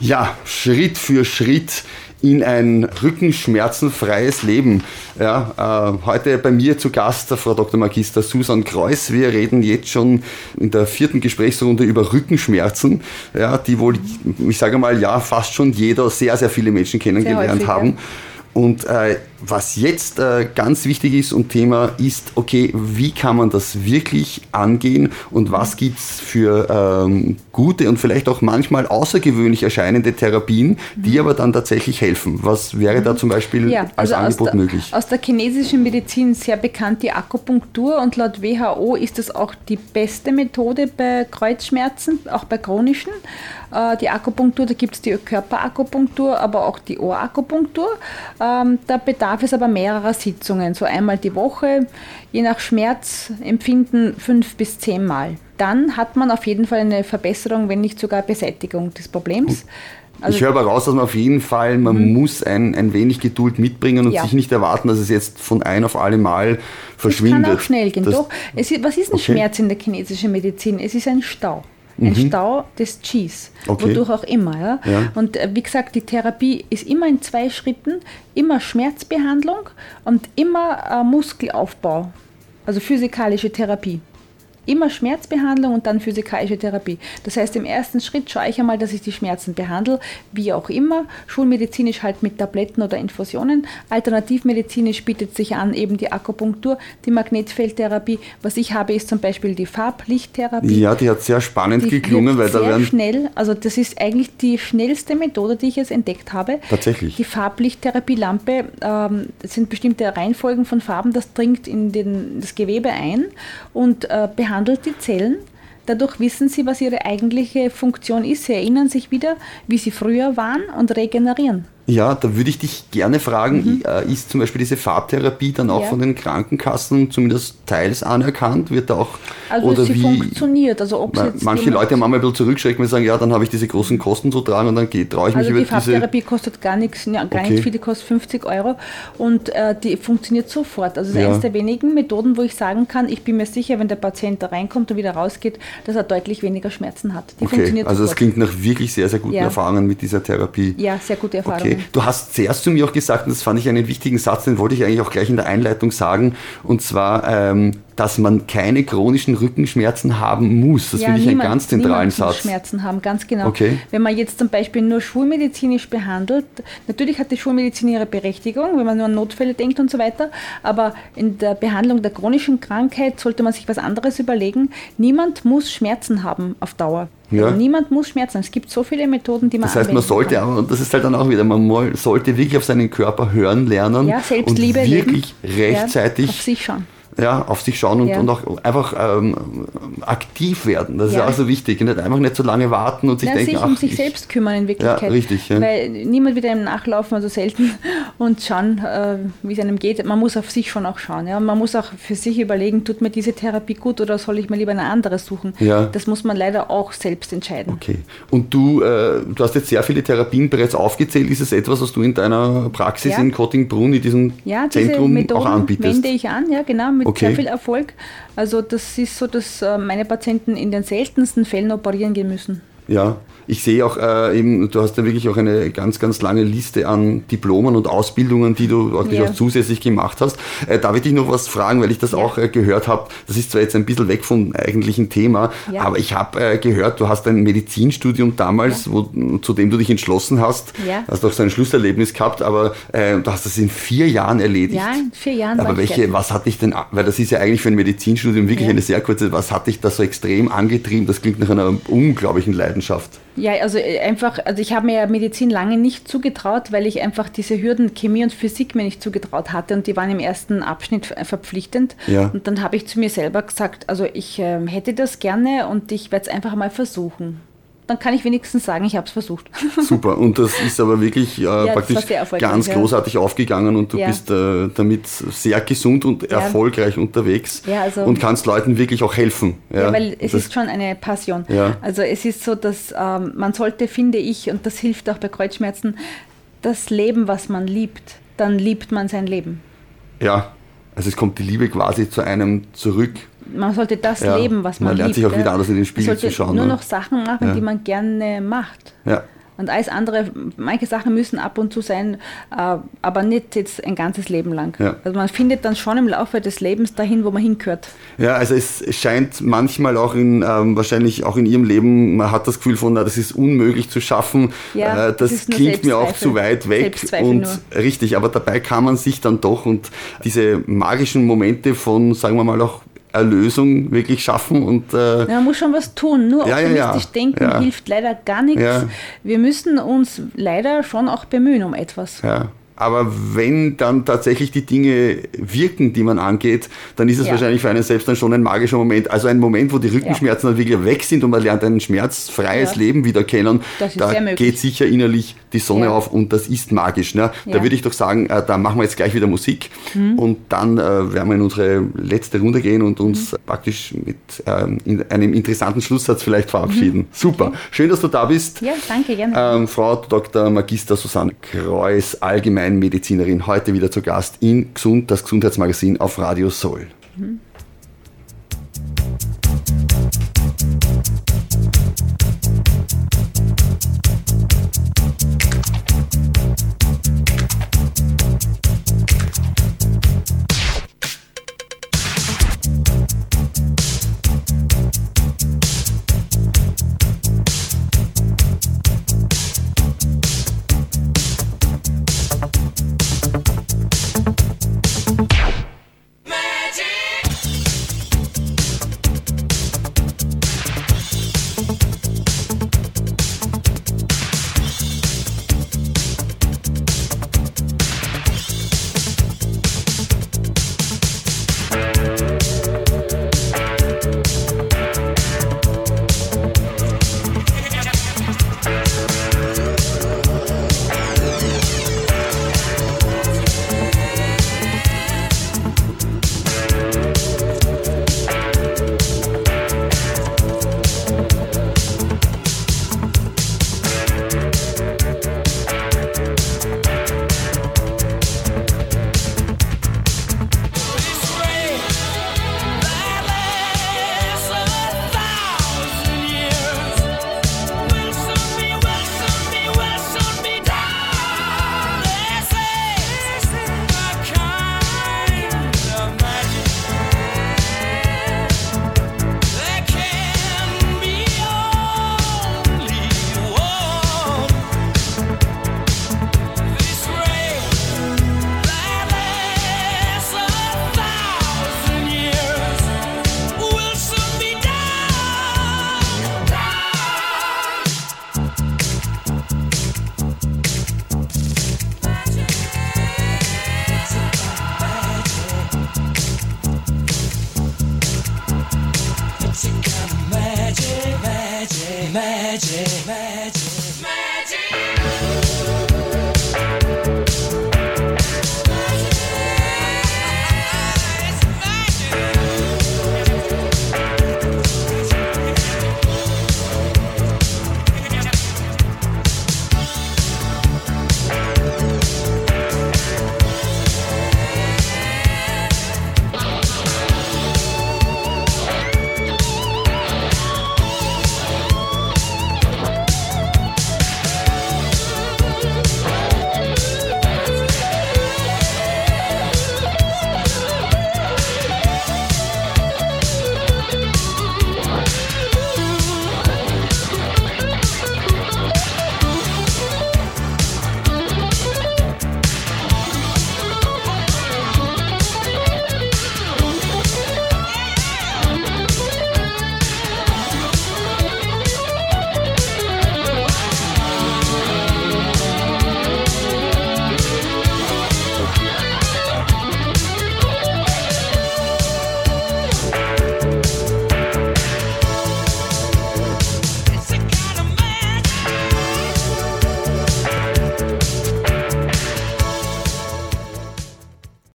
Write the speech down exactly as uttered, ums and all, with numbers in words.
Ja, Schritt für Schritt in ein rückenschmerzenfreies Leben. Ja, äh, heute bei mir zu Gast Frau Doktor Magister Susan Kreuß. Wir reden jetzt schon in der vierten Gesprächsrunde über Rückenschmerzen, ja, die wohl, ich sage mal, ja, fast schon jeder, sehr, sehr viele Menschen kennengelernt häufig, haben. Ja. Und äh, was jetzt äh, ganz wichtig ist und Thema ist, okay, wie kann man das wirklich angehen und was gibt's für ähm, gute und vielleicht auch manchmal außergewöhnlich erscheinende Therapien, die mhm. aber dann tatsächlich helfen? Was wäre da zum Beispiel ja, als also Angebot aus der, möglich? Aus der chinesischen Medizin sehr bekannt die Akupunktur und laut W H O ist das auch die beste Methode bei Kreuzschmerzen, auch bei chronischen. Äh, die Akupunktur, da gibt es die Körperakupunktur, aber auch die Ohrakupunktur. Ähm, da bedarf es aber mehrerer Sitzungen, so einmal die Woche, je nach Schmerzempfinden fünf bis zehn Mal. Dann hat man auf jeden Fall eine Verbesserung, wenn nicht sogar Beseitigung des Problems. Also ich höre aber raus, dass man auf jeden Fall, man mhm. muss ein, ein wenig Geduld mitbringen und ja. sich nicht erwarten, dass es jetzt von ein auf alle Mal verschwindet. Es kann auch schnell gehen. Das, Doch, es ist, was ist ein okay. Schmerz in der chinesischen Medizin? Es ist ein Stau. Ein mhm. Stau des Qis, okay. wodurch auch immer. Ja? Ja. Und äh, wie gesagt, die Therapie ist immer in zwei Schritten, immer Schmerzbehandlung und immer äh, Muskelaufbau, also physikalische Therapie. Immer Schmerzbehandlung und dann physikalische Therapie. Das heißt, im ersten Schritt schaue ich einmal, dass ich die Schmerzen behandle, wie auch immer. Schulmedizinisch halt mit Tabletten oder Infusionen. Alternativmedizinisch bietet sich an eben die Akupunktur, die Magnetfeldtherapie. Was ich habe, ist zum Beispiel die Farblichttherapie. Ja, die hat sehr spannend die geklungen, weil sehr da werden schnell, also das ist eigentlich die schnellste Methode, die ich jetzt entdeckt habe. Tatsächlich. Die Farblichttherapie-Lampe, ähm, das sind bestimmte Reihenfolgen von Farben, das dringt in den, das Gewebe ein und äh, behandelt handelt die Zellen. Dadurch wissen sie, was ihre eigentliche Funktion ist. Sie erinnern sich wieder, wie sie früher waren und regenerieren. Ja, da würde ich dich gerne fragen, mhm. ist zum Beispiel diese Farbtherapie dann auch ja. von den Krankenkassen zumindest teils anerkannt? Wird da auch, also oder sie wie, funktioniert. Also ob man, manche Leute haben manchmal ein bisschen zurückschrecken und sagen, ja, dann habe ich diese großen Kosten zu tragen und dann traue ich mich also über diese... Also die Farbtherapie diese kostet gar nichts, ja, gar okay. nicht viel, die kostet fünfzig Euro und äh, die funktioniert sofort. Also das ist ja. eines der wenigen Methoden, wo ich sagen kann, ich bin mir sicher, wenn der Patient da reinkommt und wieder rausgeht, dass er deutlich weniger Schmerzen hat. Die okay. funktioniert Also sofort. das klingt nach wirklich sehr, sehr guten ja. Erfahrungen mit dieser Therapie. Ja, sehr gute Erfahrungen. Okay. Du hast sehr zu mir auch gesagt, und das fand ich einen wichtigen Satz, den wollte ich eigentlich auch gleich in der Einleitung sagen, und zwar, ähm, dass man keine chronischen Rückenschmerzen haben muss. Das ja, finde ich niemand, einen ganz zentralen Satz. Muss Schmerzen haben, ganz genau. Okay. Wenn man jetzt zum Beispiel nur schulmedizinisch behandelt, natürlich hat die Schulmedizin ihre Berechtigung, wenn man nur an Notfälle denkt und so weiter, aber in der Behandlung der chronischen Krankheit sollte man sich was anderes überlegen. Niemand muss Schmerzen haben auf Dauer. Ja. Also niemand muss Schmerzen. Es gibt so viele Methoden, die man Das heißt, man sollte, kann. Und das ist halt dann auch wieder, man sollte wirklich auf seinen Körper hören lernen ja, Selbstliebe und wirklich leben. rechtzeitig ja, auf sich schauen. Ja, auf sich schauen und, ja. und auch einfach ähm, aktiv werden. Das ja. ist auch so wichtig. Nicht einfach nicht so lange warten und sich ja, denken, sich ach, um sich ich, selbst kümmern in Wirklichkeit. Ja, richtig. Ja. Weil niemand wieder im Nachlaufen, also selten, und schauen, äh, wie es einem geht. Man muss auf sich schon auch schauen. Ja? Und man muss auch für sich überlegen, tut mir diese Therapie gut oder soll ich mir lieber eine andere suchen? Ja. Das muss man leider auch selbst entscheiden. Okay. Und du, äh, du hast jetzt sehr viele Therapien bereits aufgezählt. Ist es etwas, was du in deiner Praxis ja. in Kottingbrunn, in diesem ja, Zentrum Methoden auch anbietest? Wende ich an, ja genau, mit okay. sehr viel Erfolg. Also das ist so, dass meine Patienten in den seltensten Fällen operieren gehen müssen. Ja, ich sehe auch äh, eben, du hast ja wirklich auch eine ganz, ganz lange Liste an Diplomen und Ausbildungen, die du auch, ja. auch zusätzlich gemacht hast. Äh, darf ich dich noch was fragen, weil ich das ja. auch äh, gehört habe. Das ist zwar jetzt ein bisschen weg vom eigentlichen Thema, ja. aber ich habe äh, gehört, du hast ein Medizinstudium damals, ja. wo, zu dem du dich entschlossen hast. Ja. Hast auch so ein Schlusserlebnis gehabt, aber äh, du hast das in vier Jahren erledigt. Ja, in vier Jahren. Aber welche, was hat dich denn, weil das ist ja eigentlich für ein Medizinstudium wirklich ja. eine sehr kurze, was hat dich da so extrem angetrieben? Das klingt nach einer unglaublichen Leidenschaft. Ja, also einfach, also ich habe mir ja Medizin lange nicht zugetraut, weil ich einfach diese Hürden Chemie und Physik mir nicht zugetraut hatte und die waren im ersten Abschnitt verpflichtend. Ja. Und dann habe ich zu mir selber gesagt, also ich äh, hätte das gerne und ich werde es einfach mal versuchen. Dann kann ich wenigstens sagen, ich habe es versucht. Super, und das ist aber wirklich äh, ja, praktisch ganz großartig ja. aufgegangen und du ja. bist äh, damit sehr gesund und ja. erfolgreich unterwegs ja, also und kannst Leuten wirklich auch helfen. Ja, ja weil es das ist schon eine Passion. Ja. Also es ist so, dass ähm, man sollte, finde ich, und das hilft auch bei Kreuzschmerzen, das Leben, was man liebt, dann liebt man sein Leben. Ja, also es kommt die Liebe quasi zu einem zurück. Man sollte das ja, leben, was man, man lernt liebt. sich auch wieder anders in den Spiegel zu schauen. Man sollte nur ne? noch Sachen machen, ja. die man gerne macht. Ja. Und alles andere, manche Sachen müssen ab und zu sein, äh, aber nicht jetzt ein ganzes Leben lang. Ja. Also man findet dann schon im Laufe des Lebens dahin, wo man hingehört. Ja, also es scheint manchmal auch in, ähm, wahrscheinlich auch in Ihrem Leben, man hat das Gefühl von, na, das ist unmöglich zu schaffen, ja, äh, das, das klingt mir auch zu weit weg. Und nur. Richtig, aber dabei kann man sich dann doch und diese magischen Momente von, sagen wir mal, auch Erlösung wirklich schaffen. Und, äh, ja, man muss schon was tun. Nur ja, optimistisch ja, ja. denken ja. hilft leider gar nichts. Ja. Wir müssen uns leider schon auch bemühen um etwas. Ja. Aber wenn dann tatsächlich die Dinge wirken, die man angeht, dann ist es ja. wahrscheinlich für einen selbst dann schon ein magischer Moment. Also ein Moment, wo die Rückenschmerzen ja. dann wirklich weg sind und man lernt ein schmerzfreies ja. Leben wieder kennen. Da geht sicher innerlich die Sonne ja. auf und das ist magisch. Ne? Ja. Da würde ich doch sagen, äh, da machen wir jetzt gleich wieder Musik mhm. und dann äh, werden wir in unsere letzte Runde gehen und uns mhm. praktisch mit ähm, in einem interessanten Schlusssatz vielleicht verabschieden. Mhm. Super. Okay. Schön, dass du da bist. Ja, danke, gerne. Ähm, Frau Doktor Magister Susanne Kreuß, Allgemein Medizinerin, heute wieder zu Gast in Gesund, das Gesundheitsmagazin auf Radio Soul. Mhm.